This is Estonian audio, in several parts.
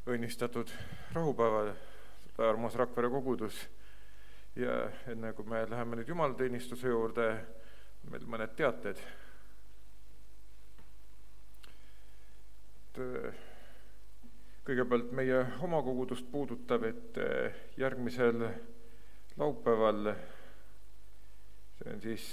õnnistatud rahupäeval, armas Rakvere kogudus. Ja enne kui me läheme nüüd jumalateenistuse juurde, meil mõned teated. Kõigepealt meie oma kogudust puudutab, et järgmisel laupäeval, see on siis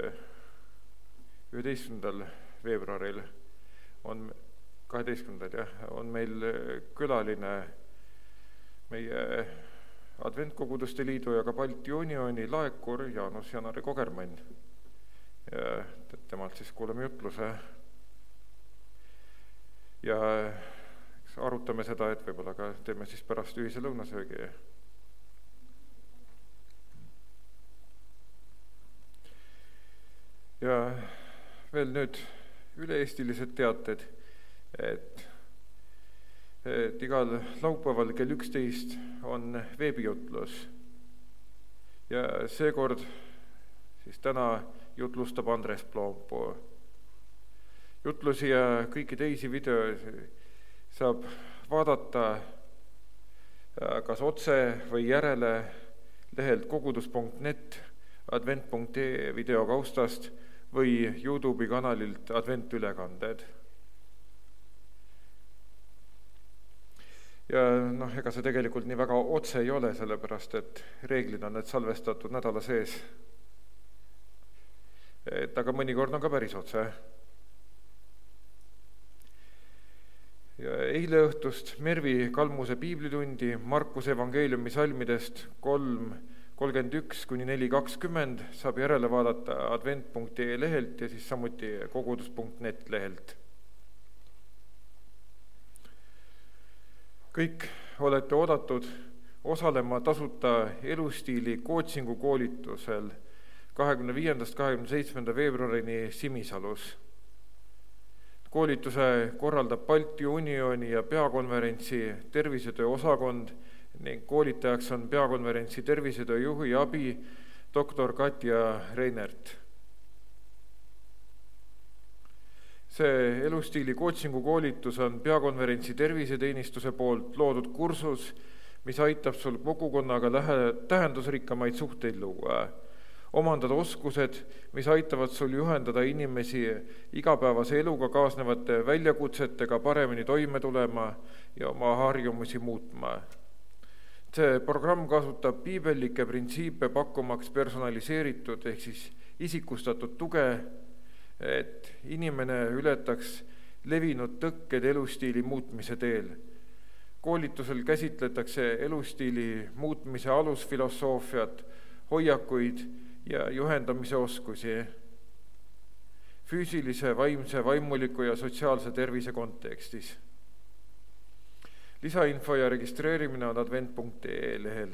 11. veebruaril, on 12. on meil külaline meie Adventkoguduste Liidu ja ka Balti Unioni laekur Jaanus Janari Kogermann. Ja temalt siis kuuleme jutluse. Ja arutame seda, et võib-olla ka teeme siis pärast ühise lõunasöögi. Ja veel nüüd üle-eestilised teated, et igal laupäeval kell 11 on veebijutlus. Ja seekord siis täna jutlustab Andres Ploompuu. Jutlusi ja kõiki teisi videoid saab vaadata kas otse või järele lehelt kogudus.net, advent.ee videokaustast või YouTube'i kanalilt Adventülekanded. Ja ega see tegelikult nii väga otse ei ole, sellepärast et reeglid on need salvestatud nädala sees. Aga mõnikord on ka päris otse. Ja eile õhtust Mervi Kalmuse piiblitundi Markuse evangeeliumi salmidest 3:31-4:20 saab järele vaadata advent.ee lehelt ja siis samuti kogudus.net lehelt. Kõik olete oodatud osalema tasuta elustiili coachingu koolitusel 25.–27. veebruarini Simisalus. Koolituse korraldab Balti Unioni ja peakonverentsi tervisetöö osakond ning koolitajaks on peakonverentsi tervisetöö juhi abi doktor Katja Reinert. See elustiili coachingu koolitus on peakonverentsi terviseteenistuse poolt loodud kursus, mis aitab sul kogukonnaga tähendusrikkamaid suhteid luua. Omandada oskused, mis aitavad sul juhendada inimesi igapäevase eluga kaasnevate väljakutsetega paremini toime tulema ja oma harjumusi muutma. See programm kasutab piibellikke printsiipe pakkumaks personaliseeritud ehk siis isikustatud tuge, et inimene ületaks levinud tõkked elustiili muutmise teel. Koolitusel käsitletakse elustiili muutmise alusfilosoofiat, hoiakuid ja juhendamise oskusi füüsilise, vaimse, vaimuliku ja sotsiaalse tervise kontekstis. Lisainfo ja registreerimine on advent.ee lehel.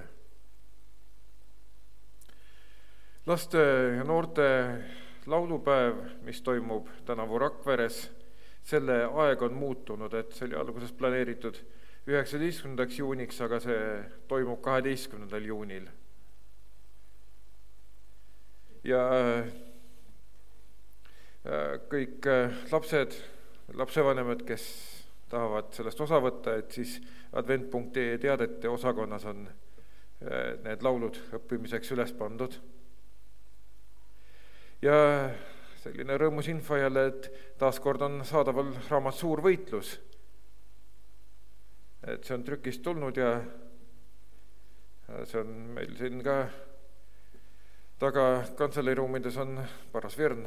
Laste ja noorte laulupäev, mis toimub tänavu Rakveres, selle aeg on muutunud, et see oli alguses planeeritud 19. juuniks, aga see toimub 12. juunil. Ja kõik lapsevanemad, kes tahavad sellest osa võtta, et siis advent.ee teadete osakonnas on need laulud õppimiseks üles pandud. Ja selline rõõmus info jälle, et taaskord on saadaval raamat Suur võitlus. Et see on trükist tulnud ja see on meil siin ka taga kantseleiruumides on paras Vern.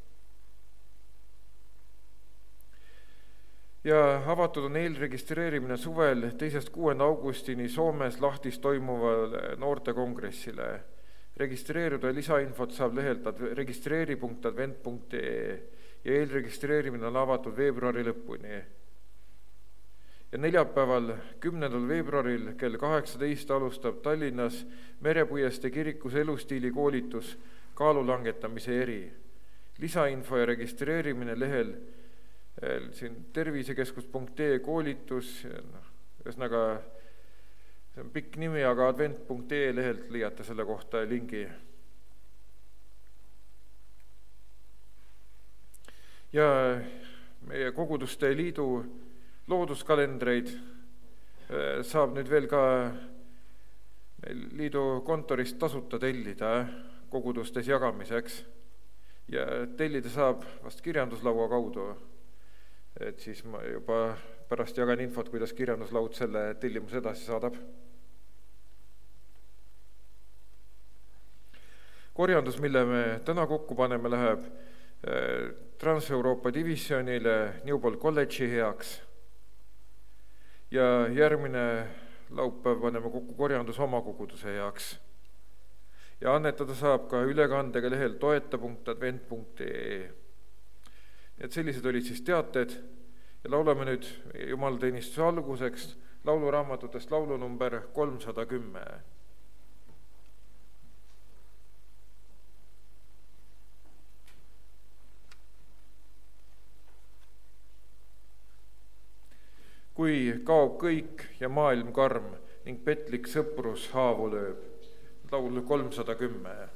Ja avatud on eelregistreerimine suvel 2.–6. augustini Soomes lahtis toimuvale noortekongressile. Registreeruda lisainfot saab lehelt registreeri.advent.ee ja eelregistreerimine on avatud veebruari lõpuni. Ja neljapäeval 10. veebruaril kell 18 alustab Tallinnas Merepuiestee kirikus elustiili koolitus kaalulangetamise eri. Lisainfo ja registreerimine lehel siin tervisekeskus.ee koolitus, ühesõnaga see on pikk nimi, aga advent.ee lehelt leiate selle kohta lingi. Ja meie Koguduste Liidu looduskalendreid saab nüüd veel ka liidu kontorist tasuta tellida kogudustes jagamiseks ja tellida saab vast kirjanduslaua kaudu, et siis ma juba pärast jagan infot, kuidas kirjanduslaud selle tellimuse edasi saadab. Korjandus, mille me täna kokku paneme, läheb Trans-Euroopa divisjonile Newport College'i heaks ja järgmine laupäev paneme kokku korjandus oma koguduse heaks. Ja annetada saab ka ülekandega lehel toeta.advent.ee. Et sellised olid siis teated ja laulame nüüd jumalateenistuse alguseks lauluraamatutest laulu number 310. Kui kaob kõik ja maailm karm ning petlik sõprus haavu lööb. Laul 310.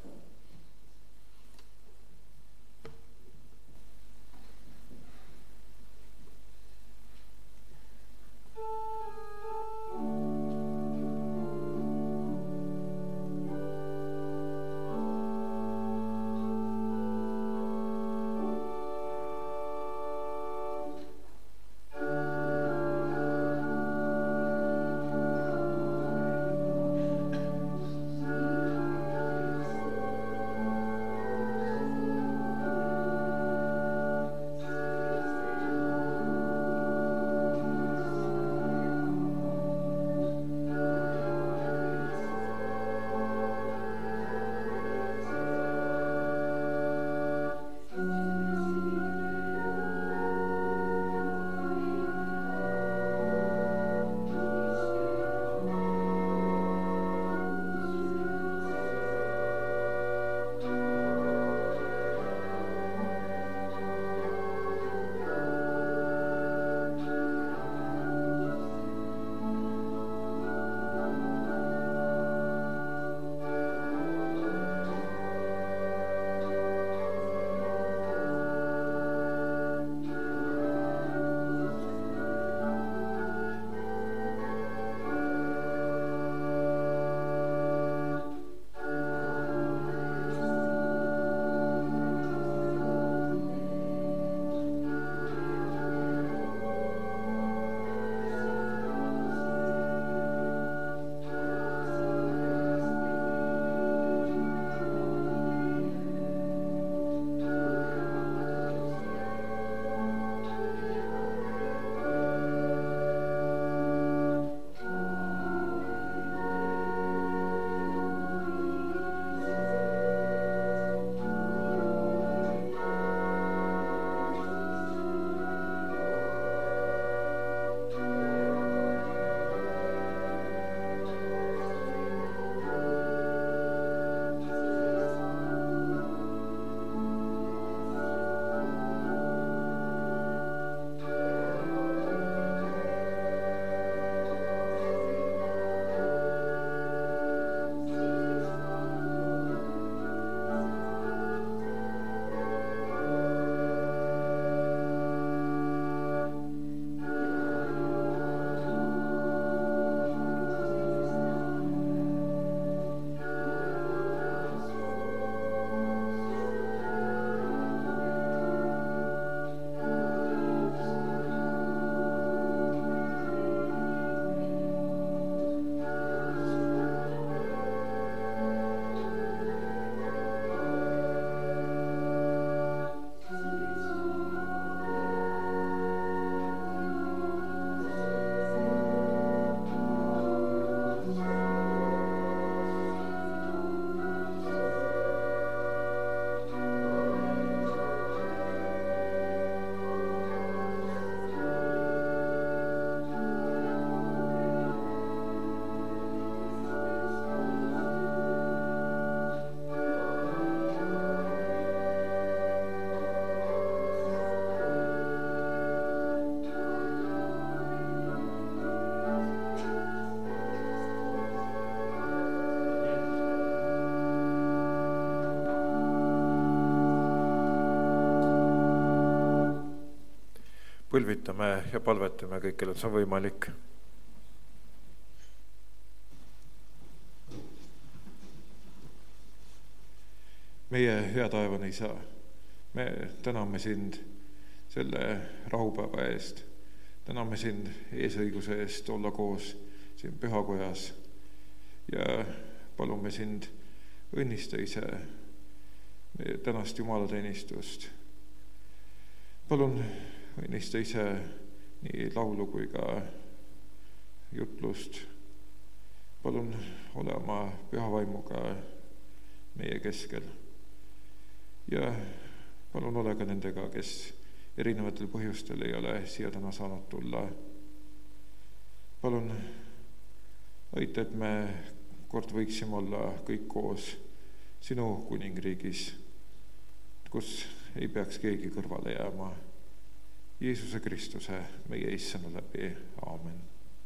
Põlvitame ja palvetame kõikjal, et see on võimalik. meie hea taevane Isa, me täname sind selle rahupäeva eest, täname sind eesõiguse eest olla koos siin pühakojas ja palume sind õnnista ise meie tänast jumalateenistust. Palun õnnista ise nii laulu kui ka jutlust. Palun ole oma püha vaimuga meie keskel ja palun ole ka nendega, kes erinevatel põhjustel ei ole siia täna saanud tulla. Palun aita, et me kord võiksime olla kõik koos sinu kuningriigis, kus ei peaks keegi kõrvale jääma. Jeesuse Kristuse, meie Issana läbi. Aamen.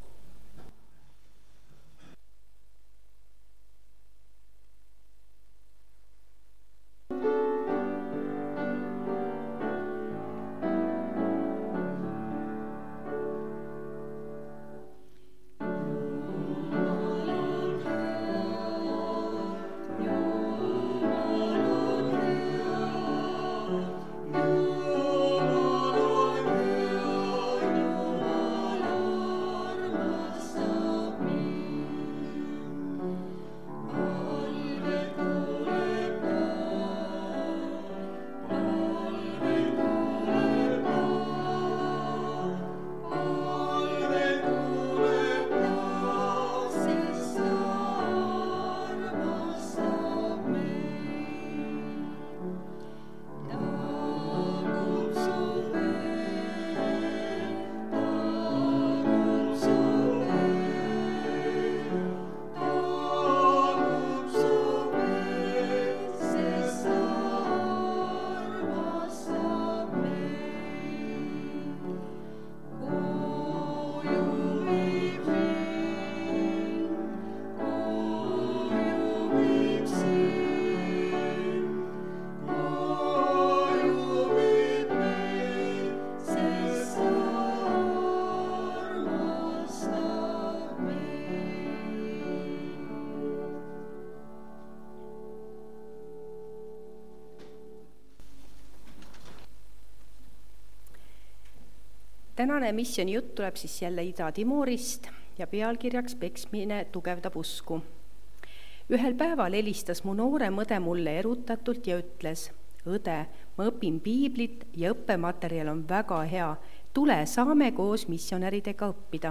Tänane missiooni jutt tuleb siis jälle Ida-Timorist ja pealkirjaks Peksmine tugevdab usku. Ühel päeval helistas mu noorem õde mulle erutatult ja ütles: õde, ma õpin piiblit ja õppematerjal on väga hea. Tule, saame koos missionäridega õppida.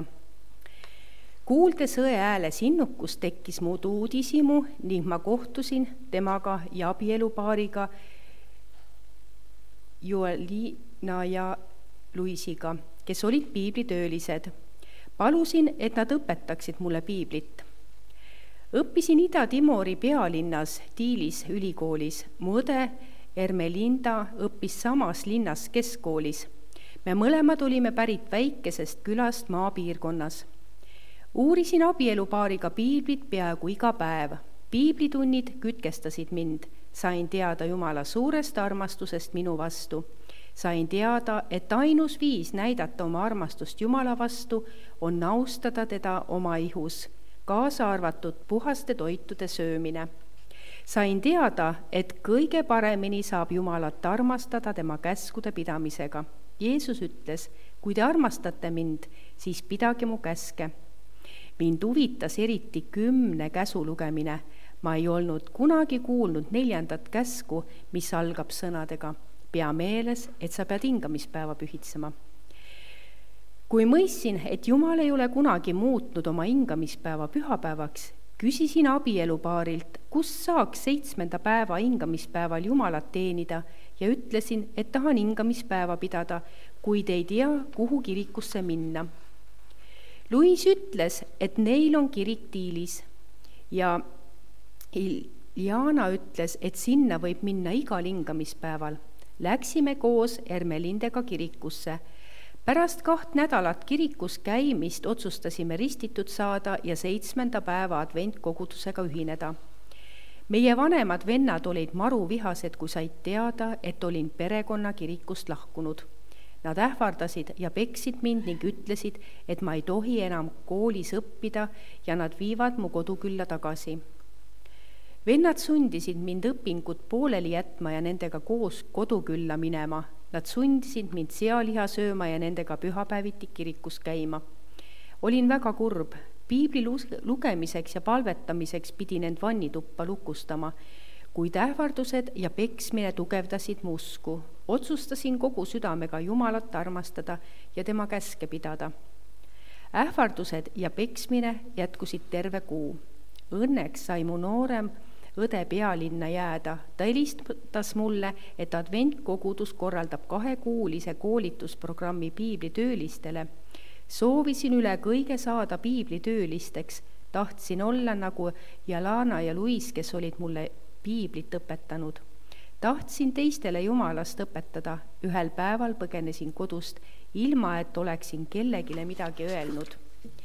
Kuuldes õe hääles innukust tekkis muud uudishimu ning ma kohtusin temaga ja abielupaariga Joelina ja Luisiga, kes olid piiblitöölised. Palusin, et nad õpetaksid mulle piiblit. Õppisin Ida-Timori pealinnas Tiilis ülikoolis. Mu õde Ermelinda õppis samas linnas keskkoolis. Me mõlemad olime pärit väikesest külast maapiirkonnas. Uurisin abielupaariga piiblit peaaegu iga päev. Piiblitunnid kütkestasid mind. Sain teada Jumala suurest armastusest minu vastu. Sain teada, et ainus viis näidata oma armastust Jumala vastu on austada teda oma ihus, kaasa arvatud puhaste toitude söömine. Sain teada, et kõige paremini saab Jumalat armastada tema käskude pidamisega. Jeesus ütles: kui te armastate mind, siis pidage mu käske. Mind huvitas eriti 10 käsu lugemine. Ma ei olnud kunagi kuulnud 4. käsku, mis algab sõnadega: pea meeles, et sa pead hingamispäeva pühitsema. Kui mõistsin, et Jumal ei ole kunagi muutnud oma hingamispäeva pühapäevaks, küsisin abielupaarilt, kus saaks 7. päeva hingamispäeval Jumalat teenida ja ütlesin, et tahan hingamispäeva pidada, kuid ei tea, kuhu kirikusse minna. Luis ütles, et neil on kirik Tiilis ja Iljana ütles, et sinna võib minna igal hingamispäeval. Läksime koos Ermelindega kirikusse. Pärast 2 nädalat kirikus käimist otsustasime ristitud saada ja 7. päeva adventkogudusega ühineda. Meie vanemad vennad olid maruvihased, kui said teada, et olin perekonna kirikust lahkunud. Nad ähvardasid ja peksid mind ning ütlesid, et ma ei tohi enam koolis õppida ja nad viivad mu kodukülla tagasi. Vennad sundisid mind õpingut pooleli jätma ja nendega koos kodukülla minema. Nad sundisid mind sealiha sööma ja nendega pühapäeviti kirikus käima. Olin väga kurb. Piibli lugemiseks ja palvetamiseks pidin end vannituppa lukustama, kuid ähvardused ja peksmine tugevdasid mu usku. Otsustasin kogu südamega Jumalat armastada ja tema käske pidada. Ähvardused ja peksmine jätkusid terve kuu. Õnneks sai mu noorem õde pealinna jääda. Ta helistas mulle, et adventkogudus korraldab 2-kuulise koolitusprogrammi piiblitöölistele. Soovisin üle kõige saada piiblitöölisteks. Tahtsin olla nagu Jalana ja Luis, kes olid mulle piiblit õpetanud. Tahtsin teistele Jumalast õpetada. Ühel päeval põgenesin kodust, ilma et oleksin kellegile midagi öelnud.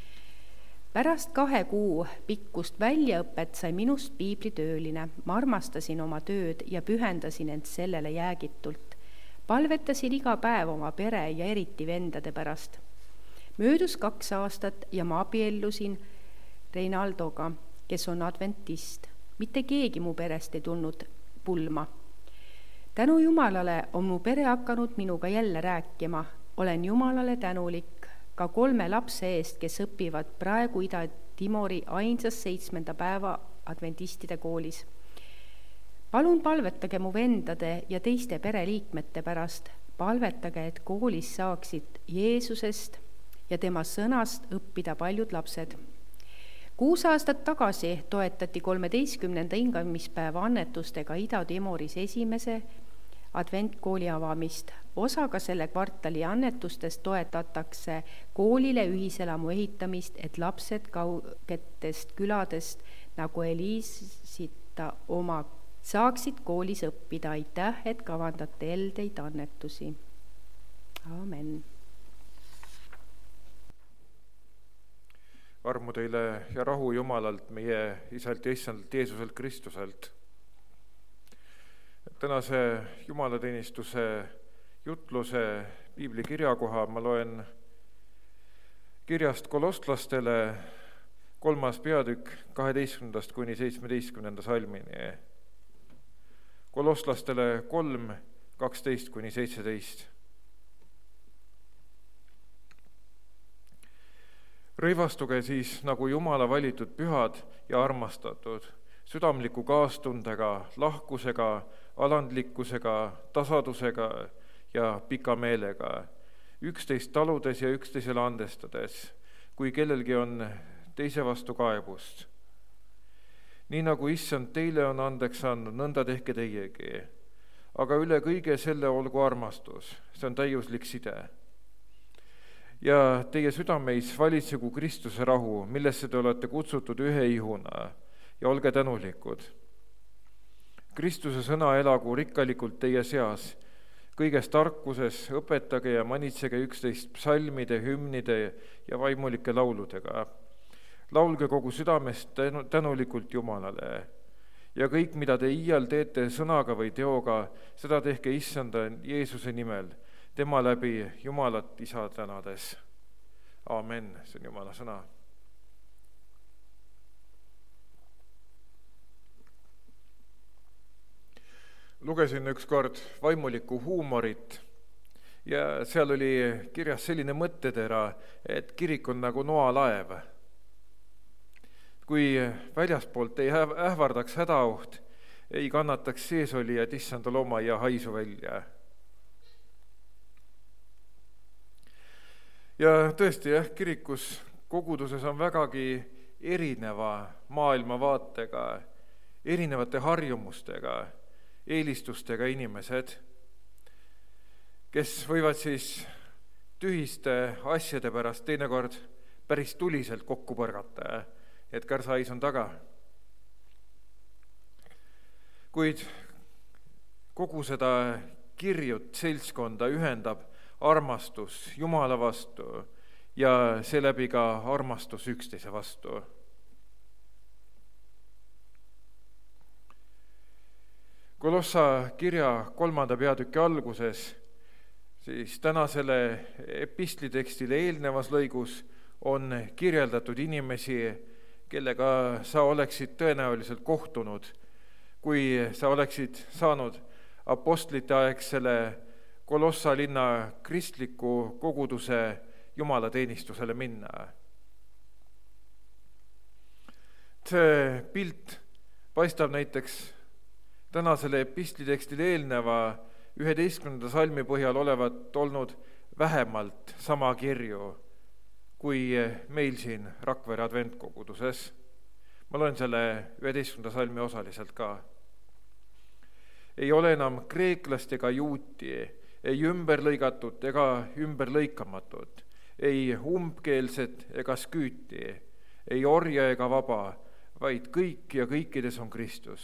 Pärast 2 kuu pikkust väljaõpet sai minust piiblitööline. Ma armastasin oma tööd ja pühendasin end sellele jäägitult. Palvetasin iga päev oma pere ja eriti vendade pärast. Möödus 2 aastat ja ma abiellusin Reinaldoga, kes on adventist. Mitte keegi mu perest ei tulnud pulma. Tänu Jumalale on mu pere hakanud minuga jälle rääkima. Olen Jumalale tänulik ka 3 lapse eest, kes õpivad praegu Ida-Timori ainsas 7. päeva adventistide koolis. Palun palvetage mu vendade ja teiste pereliikmete pärast. Palvetage, et koolis saaksid Jeesusest ja tema sõnast õppida paljud lapsed. 6 aastat tagasi toetati 13. hingamispäeva annetustega Ida-Timoris esimese adventkooli avamist. Osaga selle kvartali annetustest toetatakse koolile ühiselamu ehitamist, et lapsed kaugetest küladest nagu Eliisita oma saaksid koolis õppida. Aitäh, et kavandate heldeid annetusi. Amen. Armu teile ja rahu Jumalalt, meie Isalt ja Issandalt Jeesuselt Kristuselt. Tänase jumalateenistuse jutluse piibli kirjakoha ma loen kirjast Kolosslastele 3. peatükk 12. kuni 17. salmini. Kolosslastele 3, 12 kuni 17. Rõivastuge siis nagu Jumala valitud pühad ja armastatud, südamliku kaastundega, lahkusega, alandlikkusega, tasadusega ja pika meelega, üksteist taludes ja üksteisele andestades, kui kellelgi on teise vastu kaebust. Nii nagu Issand teile on andeks andnud, nõnda tehke teiegi. Aga üle kõige selle olgu armastus, see on täiuslik side. Ja teie südameis valitsegu Kristuse rahu, millesse te olete kutsutud ühe ihuna, ja olge tänulikud. Kristuse sõna elagu rikkalikult teie seas, kõiges tarkuses õpetage ja manitsege üksteist psalmide, hümnide ja vaimulike lauludega. Laulge kogu südamest tänulikult Jumalale ja kõik, mida te iial teete sõnaga või teoga, seda tehke Issanda Jeesuse nimel, tema läbi Jumalat Isa tänades. Amen, see on Jumala sõna. Lugesin ükskord vaimulikku huumorit ja seal oli kirjas selline mõttetera, et kirik on nagu noalaev. Kui väljaspoolt ei ähvardaks hädaoht, ei kannataks seesolijad issanda loma ja haisu välja. Ja tõesti, kirikus, koguduses on vägagi erineva maailmavaatega, erinevate harjumustega, eelistustega inimesed, kes võivad siis tühiste asjade pärast teinekord päris tuliselt kokku põrgata, et kärsahais on taga. Kuid kogu seda kirjut seltskonda ühendab armastus Jumala vastu ja seeläbi ka armastus üksteise vastu. Kolossa kirja 3. peatüki alguses, siis tänasele epistlitekstile eelnevas lõigus on kirjeldatud inimesi, kellega sa oleksid tõenäoliselt kohtunud kui sa oleksid saanud apostlite aegsele Kolossa linna kristliku koguduse jumalateenistusele minna. See pilt paistab näiteks tänasele epistlitekstil eelneva 11. salmi põhjal olevat olnud vähemalt sama kirju kui meil siin Rakvere adventkoguduses. Ma loen selle 11. salmi osaliselt ka. Ei ole enam kreeklast ega juuti, ei ümberlõigatut ega ümberlõikamatut, ei umbkeelset ega sküüti, ei orja ega vaba, vaid kõik ja kõikides on Kristus.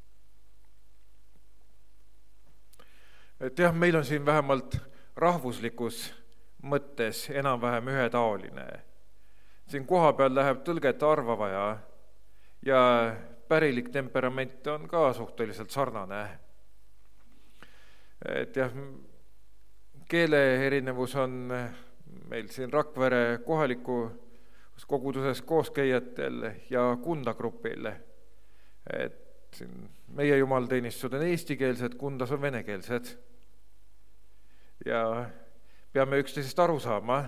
Et jah, meil on siin vähemalt rahvuslikus mõttes enam-vähem ühetaoline. Siin koha peal läheb tõlget harva vaja ja pärilik temperament on ka suhteliselt sarnane. Et jah, keele erinevus on meil siin Rakvere kohaliku koguduses kooskäijatel ja Kunda grupil. Et siin meie jumalateenistused on eestikeelsed, Kundas on venekeelsed. Ja peame üksteisest aru saama.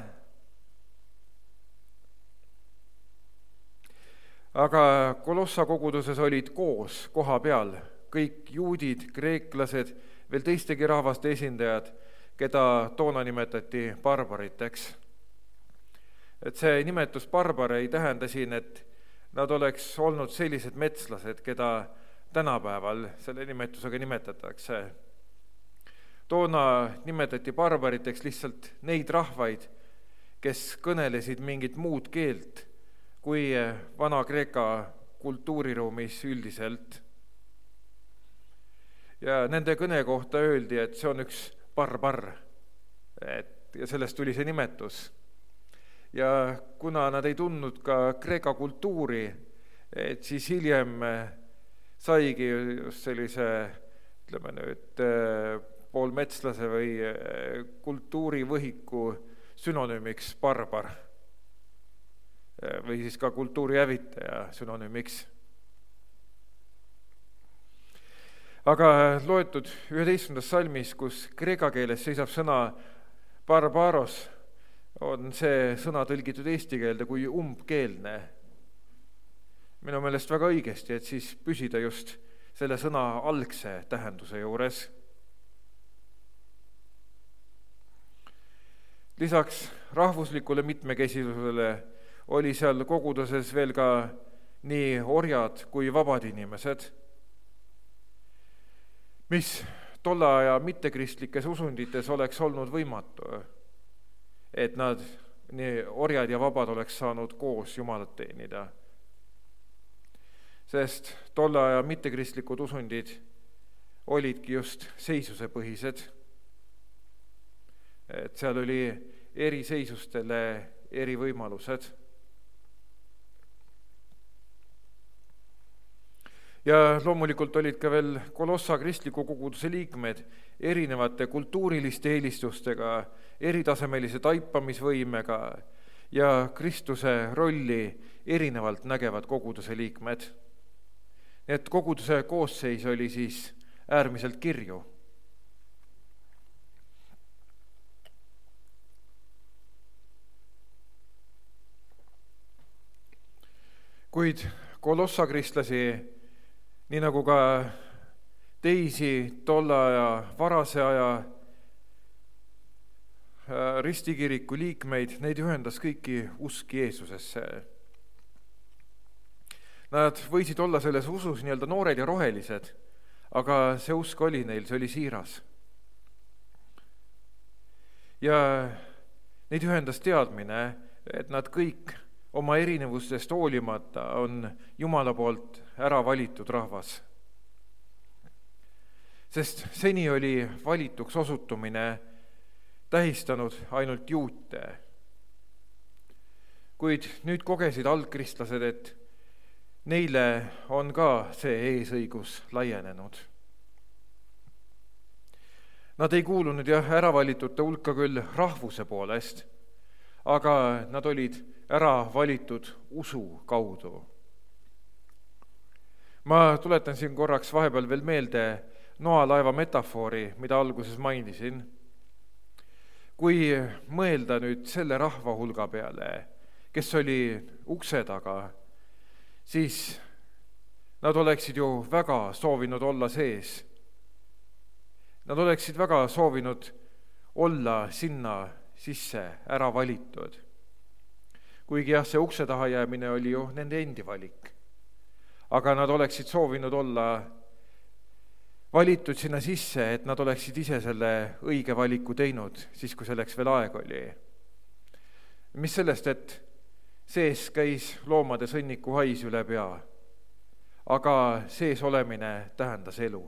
Aga Kolossa koguduses olid koos koha peal kõik juudid, kreeklased, veel teistegi rahvaste esindajad, keda toona nimetati barbariteks. Et see nimetus barbar ei tähenda siin, et nad oleks olnud sellised metslased, keda tänapäeval selle nimetusega nimetatakse. Toona nimetati barbariteks lihtsalt neid rahvaid, kes kõnelesid mingit muud keelt kui Vana-Kreeka kultuuriruumis üldiselt. Ja nende kõne kohta öeldi, et see on üks barbar, ja sellest tuli see nimetus. Ja kuna nad ei tundnud ka Kreeka kultuuri, et siis hiljem saigi just sellise, ütleme nüüd, poolmetslase või kultuurivõhiku sünonüümiks barbar või siis ka kultuurihävitaja sünonüümiks. Aga loetud 11. salmis, kus kreeka keeles seisab sõna barbaros, on see sõna tõlgitud eesti keelde kui umbkeelne. Minu meelest väga õigesti, et siis püsida just selle sõna algse tähenduse juures. Lisaks rahvuslikule mitmekesisusele oli seal koguduses veel ka nii orjad kui vabad inimesed, mis tolle aja mittekristlikes usundites oleks olnud võimatu, et nad, nii orjad ja vabad, oleks saanud koos Jumalat teenida. Sest tolle aja mittekristlikud usundid olidki just seisusepõhised. Et seal oli eri seisustele eri võimalused. Ja loomulikult olid ka veel Kolossa kristliku koguduse liikmed erinevate kultuuriliste eelistustega, eritasemelise taipamisvõimega ja Kristuse rolli erinevalt nägevad koguduse liikmed. Nii et koguduse koosseis oli siis äärmiselt kirju. Kuid Kolossa kristlasi, nii nagu ka teisi tolle aja, varase aja ristikiriku liikmeid, neid ühendas kõiki usk Jeesusesse. Nad võisid olla selles usus nii-öelda noored ja rohelised, aga see usk oli neil, see oli siiras. Ja neid ühendas teadmine, et nad kõik oma erinevustest hoolimata on Jumala poolt ära valitud rahvas. Sest seni oli valituks osutumine tähistanud ainult juute. Kuid nüüd kogesid algkristlased, et neile on ka see eesõigus laienenud. Nad ei kuulunud ära valitute hulka küll rahvuse poolest, aga nad olid ära valitud usu kaudu. Ma tuletan siin korraks vahepeal veel meelde noalaeva metafoori, mida alguses mainisin. Kui mõelda nüüd selle rahva hulga peale, kes oli ukse taga, siis nad oleksid ju väga soovinud olla sees. Nad oleksid väga soovinud olla sinna sisse ära valitud. Kuigi jah, see ukse taha jäämine oli ju nende endi valik. Aga nad oleksid soovinud olla valitud sinna sisse, et nad oleksid ise selle õige valiku teinud, siis kui selleks veel aeg oli. Mis sellest, et sees käis loomade sõnniku hais üle pea, aga sees olemine tähendas elu.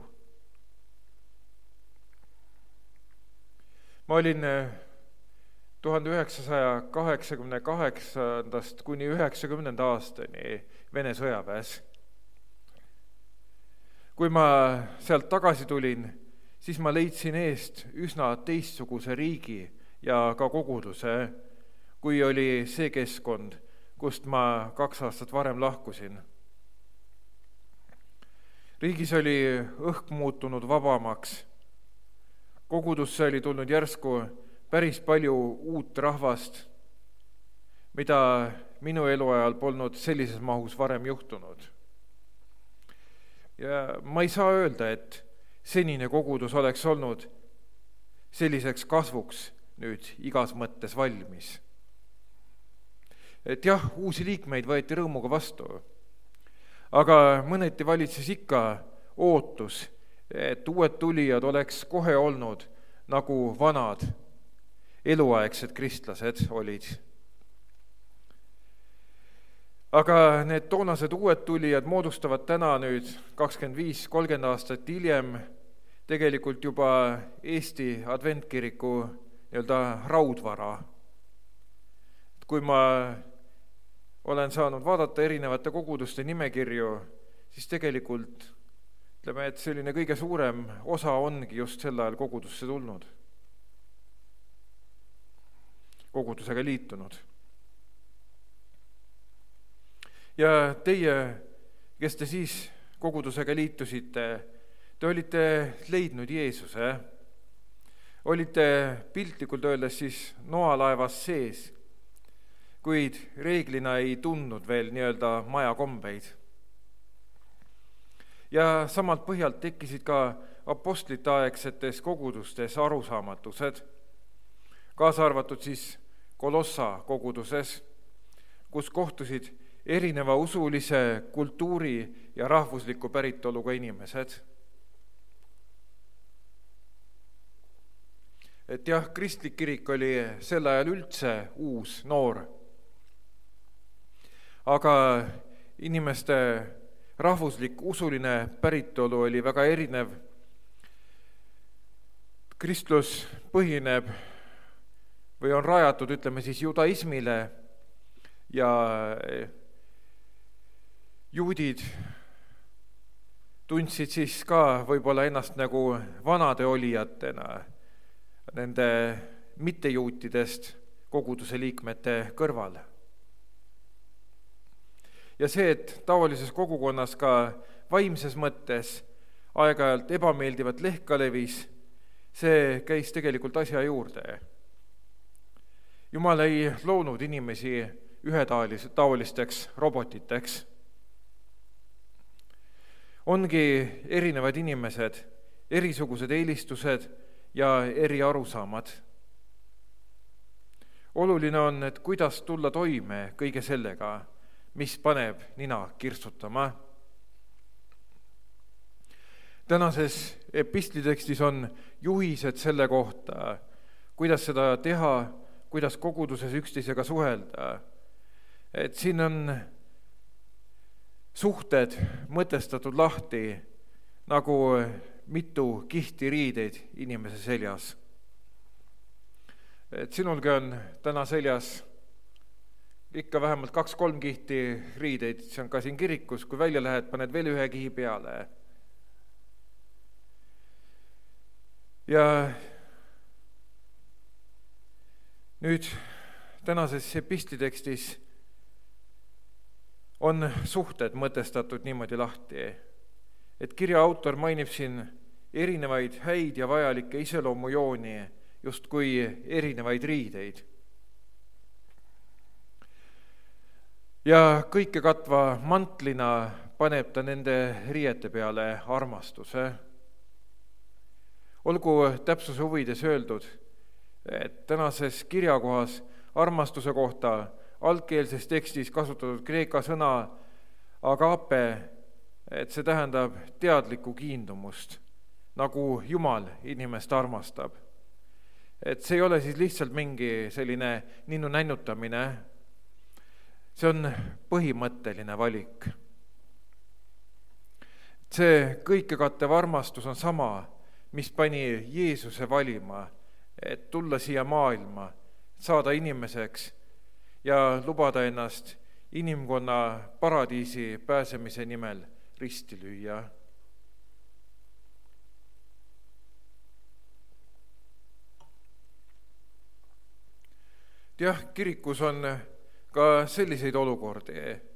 Ma olin 1988 kuni 90 aastani Vene sõjaväes. Kui ma sealt tagasi tulin, siis ma leidsin eest üsna teistsuguse riigi ja ka koguduse, kui oli see keskkond, kust ma 2 aastat varem lahkusin. Riigis oli õhk muutunud vabamaks. Kogudusse oli tulnud järsku päris palju uut rahvast, mida minu eluajal polnud sellises mahus varem juhtunud. Ja ma ei saa öelda, et senine kogudus oleks olnud selliseks kasvuks nüüd igas mõttes valmis. Et jah, uusi liikmeid võeti rõõmuga vastu, aga mõneti valitses ikka ootus, et uued tulijad oleks kohe olnud nagu vanad eluaegsed kristlased olid. Aga need toonased uued tulijad moodustavad täna nüüd 25-30 aastat hiljem tegelikult juba Eesti adventkiriku nii-öelda raudvara. Kui ma olen saanud vaadata erinevate koguduste nimekirju, siis tegelikult ütleme, et selline kõige suurem osa ongi just sel ajal kogudusse tulnud. Kogudusega liitunud. Ja teie, kes te siis kogudusega liitusite, te olite leidnud Jeesuse, olite piltlikult öeldes siis noalaevas sees, kuid reeglina ei tundnud veel nii-öelda majakombeid. Ja samalt põhjalt tekkisid ka apostlite aegsetes kogudustes arusaamatused, kaasa arvatud siis Kolossa koguduses, kus kohtusid erineva usulise, kultuuri ja rahvusliku päritoluga inimesed. Et jah, kristlik kirik oli sel ajal üldse uus, noor. Aga inimeste rahvuslik usuline päritolu oli väga erinev. Kristlus põhineb või on rajatud, ütleme siis, judaismile ja juudid tundsid siis ka võib-olla ennast nagu vanade olijatena nende mittejuutidest koguduse liikmete kõrval. Ja see, et tavalises kogukonnas ka vaimses mõttes aeg-ajalt ebameeldivat lehka levis, see käis tegelikult asja juurde. Jumal ei loonud inimesi ühetaolisteks robotiteks. Ongi erinevad inimesed, erisugused eelistused ja eri arusaamad. Oluline on, et kuidas tulla toime kõige sellega, mis paneb nina kirtsutama. Tänases epistlitekstis on juhised selle kohta, kuidas seda teha, kuidas koguduses üksteisega suhelda. Et siin on suhted mõtestatud lahti nagu mitu kihti riideid inimese seljas. Et sinulgi on täna seljas ikka vähemalt 2-3 kihti riideid, see on ka siin kirikus, kui välja lähed, paned veel ühe kihi peale. Ja nüüd tänases epistlitekstis on suhted mõtestatud niimoodi lahti. et kirja autor mainib siin erinevaid häid ja vajalikke iseloomujooni, justkui erinevaid riideid. Ja kõike katva mantlina paneb ta nende riiete peale armastuse. Olgu täpsuse huvides öeldud, et tänases kirjakohas armastuse kohta algkeelses tekstis kasutatud kreeka sõna agape, et see tähendab teadlikku kiindumust, nagu Jumal inimest armastab. Et see ei ole siis lihtsalt mingi selline ninnu nännutamine, see on põhimõtteline valik. See kõikekattev armastus on sama, mis pani Jeesuse valima, et tulla siia maailma, saada inimeseks ja lubada ennast inimkonna paradiisi pääsemise nimel risti lüüa. Jah, kirikus on ka selliseid olukordi,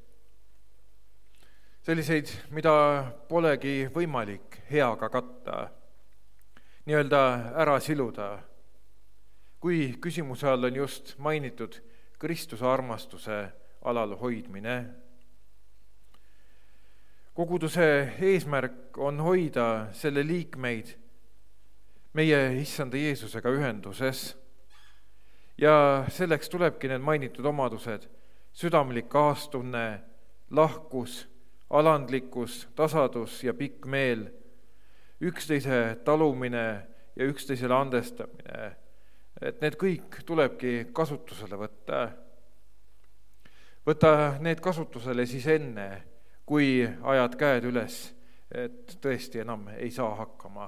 selliseid, mida polegi võimalik heaga katta, nii-öelda ära siluda, kui küsimuse all on just mainitud Kristuse armastuse alal hoidmine. Koguduse eesmärk on hoida selle liikmeid meie issanda Jeesusega ühenduses ja selleks tulebki need mainitud omadused, südamlik kaastunne, lahkus, alandlikkus, tasadus ja pikk meel, üksteise talumine ja üksteisele andestamine, et need kõik tulebki kasutusele võtta. Võta need kasutusele siis enne, kui ajad käed üles, et tõesti enam ei saa hakkama.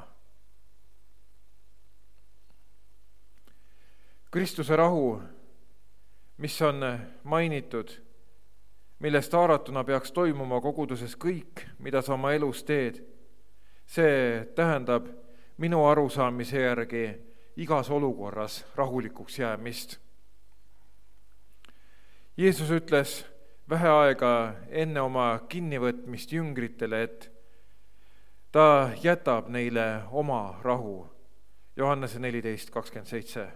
Kristuse rahu, mis on mainitud, millest haaratuna peaks toimuma koguduses kõik, mida sa oma elus teed, see tähendab minu arusaamise järgi igas olukorras rahulikuks jäämist. Jeesus ütles vähe aega enne oma kinnivõtmist jüngritele, et ta jätab neile oma rahu. Johannese 14:27.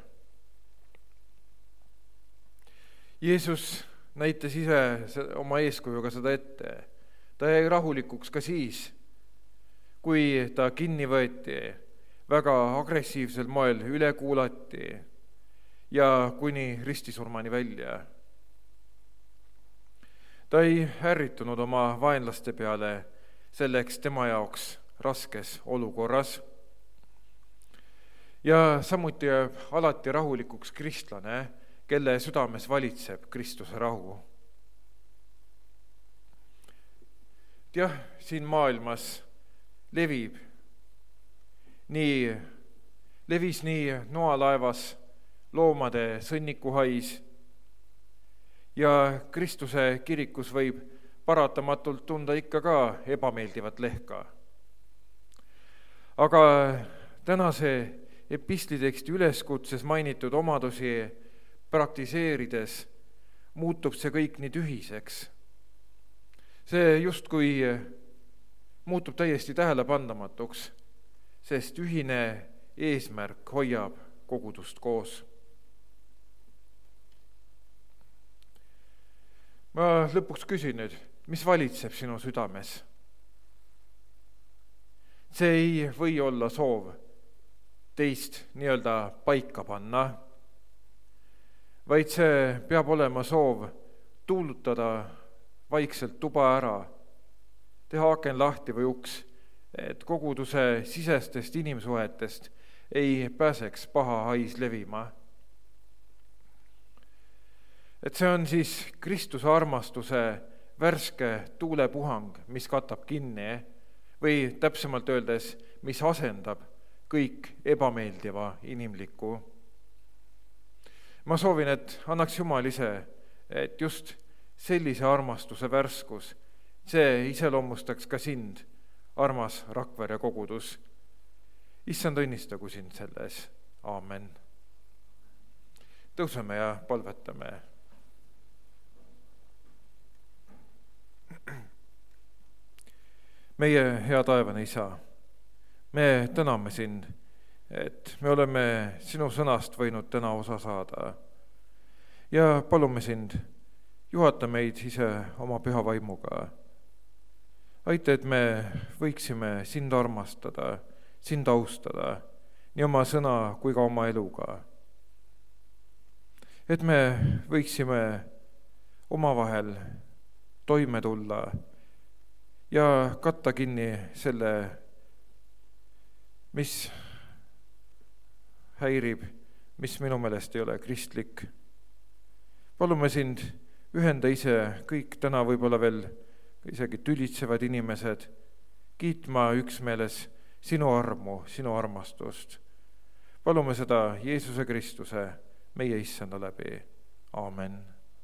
Jeesus näitas ise oma eeskujuga seda ette. Ta jäi rahulikuks ka siis, kui ta kinni võeti, väga agressiivsel moel üle kuulati ja kuni ristisurmani välja. Ta ei ärritunud oma vaenlaste peale selleks tema jaoks raskes olukorras. Ja samuti jääb alati rahulikuks kristlane, kelle südames valitseb Kristuse rahu. Jah, siin maailmas levis nii noalaevas loomade sõnnikuhais ja Kristuse kirikus võib paratamatult tunda ikka ka ebameeldivat lehka. Aga tänase epistliteksti üleskutses mainitud omadusi praktiseerides muutub see kõik nii tühiseks. See justkui muutub täiesti tähelepandamatuks, sest ühine eesmärk hoiab kogudust koos. Ma lõpuks küsin nüüd, mis valitseb sinu südames? See ei või olla soov teist nii-öelda paika panna, vaid see peab olema soov tuulutada vaikselt tuba ära, teha aken lahti või uks, et koguduse sisestest inimsuhetest ei pääseks paha hais levima. Et see on siis Kristuse armastuse värske tuulepuhang, mis katab kinni või täpsemalt öeldes, mis asendab kõik ebameeldiva inimlikku. Ma soovin, et annaks Jumal ise, et just sellise armastuse värskus, see iseloomustaks ka sind, armas Rakvere kogudus. Issand, õnnistagu sind selles. Aamen. Tõuseme ja palvetame. meie hea taevane Isa, me täname sind, et me oleme sinu sõnast võinud täna osa saada ja palume sind, juhata meid ise oma püha vaimuga. Aita, et me võiksime sind armastada, sind austada, nii oma sõna kui ka oma eluga. Et me võiksime omavahel toime tulla ja katta kinni selle, mis häirib, mis minu meelest ei ole kristlik. Palume sind, ühenda ise kõik täna võib-olla veel isegi tülitsevad inimesed, kiitma üksmeeles sinu armu, sinu armastust. Palume seda Jeesuse Kristuse, meie Issanda läbi. Aamen.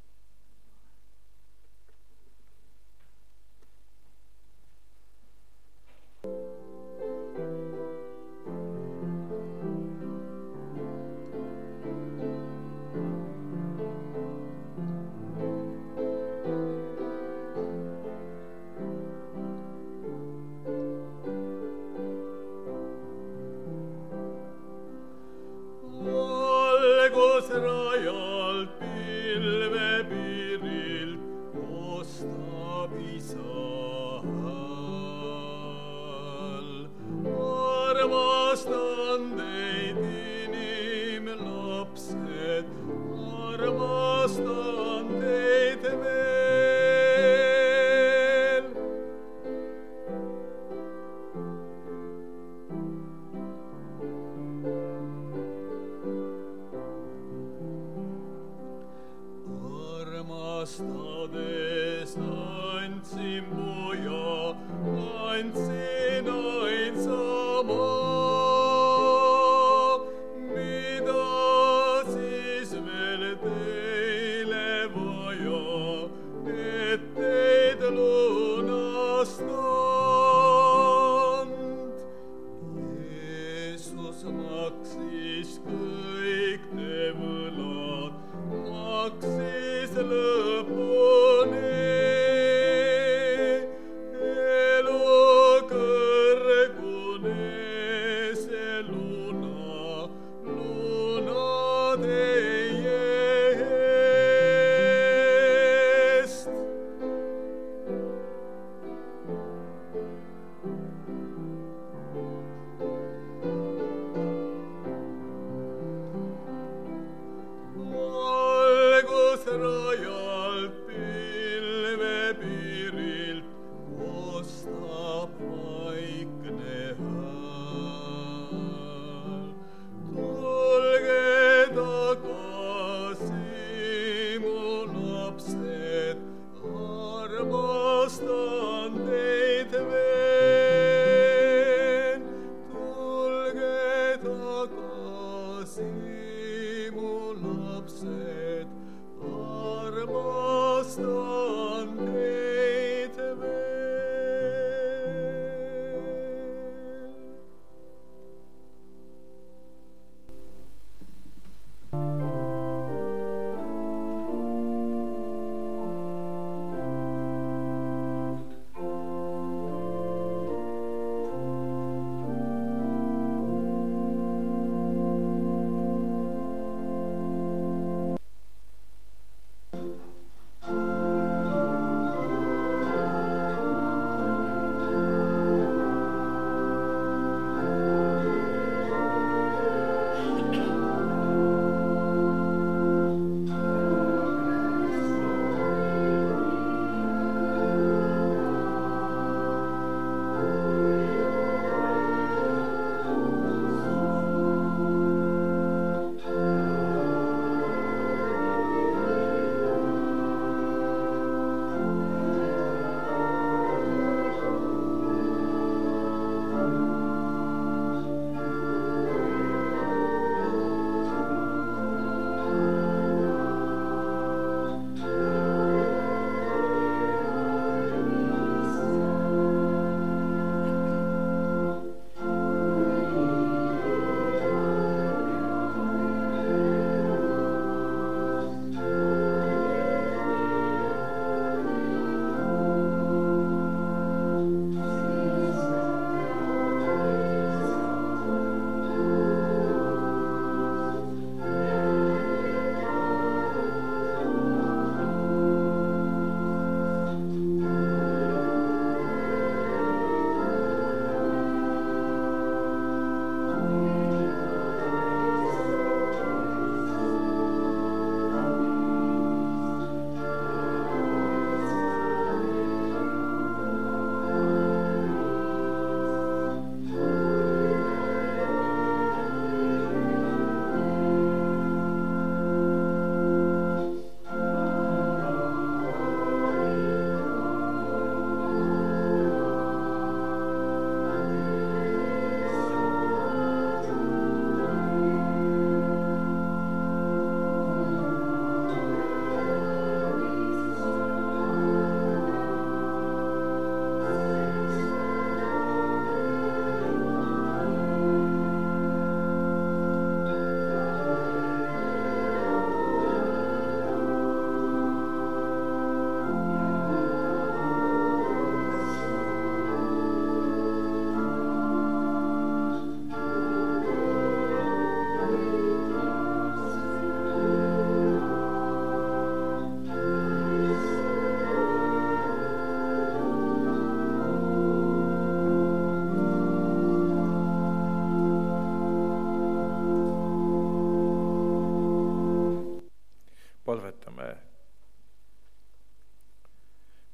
Rajalt pilvepiirilt kostab Isal. Armastan teid, inimlapsed, armastan teid veel. Armastades andsin poja, andsin ainsama. Mida siis veel teile vaja, et teid lunastan? Jeesus maksis kõik te võlad, maksis lõpuni. Elu kõrgune see luna teie eest. Rajalt pilvepiirilt kostab vaikne hääl. Tulge tagasi, mu lapsed, armastan teid veel. Tulge tagasi, mu lapsed, armastan teid veel.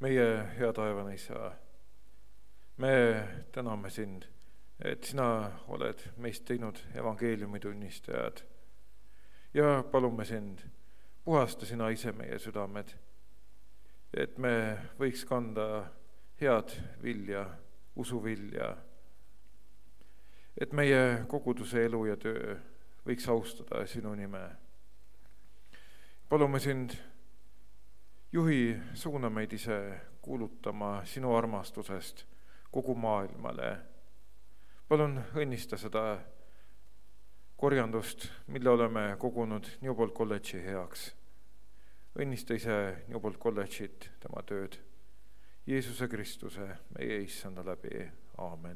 meie hea taevane Isa, me täname sind, et sina oled meist teinud evangeeliumi tunnistajad ja palume sind, puhasta sina ise meie südamed, et me võiks kanda head vilja, usuvilja, et meie koguduse elu ja töö võiks austada sinu nime. Palume sind, juhi, suuna meid ise kuulutama sinu armastusest kogu maailmale. Palun õnnista seda korjandust, mille oleme kogunud Newbold kolledži heaks. Õnnista ise Newbold kolledžit, tema tööd. Jeesuse Kristuse, meie issanda läbi. Aamen.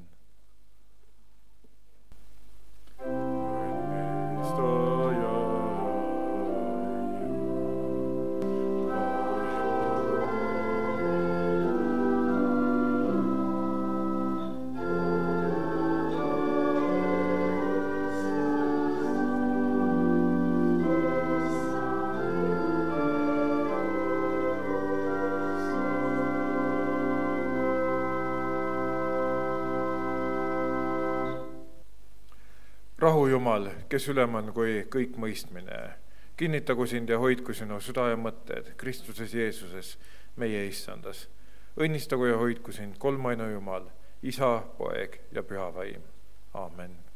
Rahu Jumal, kes ülemal kui kõik mõistmine, kinnitagu sind ja hoidku sinu süda ja mõtted Kristuses Jeesuses, meie issandas. Õnnistagu ja hoidku sind kolmaine Jumal, Isa, Poeg ja Püha Vaim. Aamen.